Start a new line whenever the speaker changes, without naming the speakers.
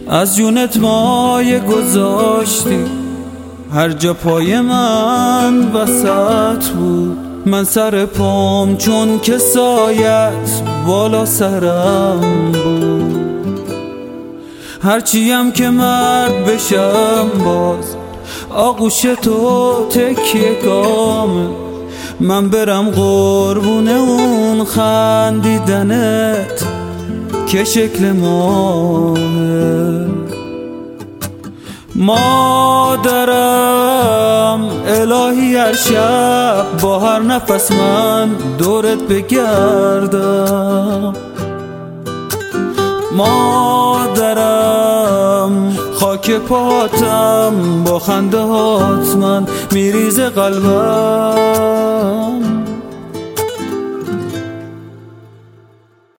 از جونت مایه گذاشتی، هر جا پای من وسط بود. من سر پام چون که سایت بالا سرم بود. هرچیم که مرد بشم باز آغوش تو تکیه گامه. من برم قربون اون خندیدنت که شکل ماهه. مادرم الهی هر شب با هر نفس من دورت بگردم. مادرم خاک پاتم با خنده هات من میریزه قلبم.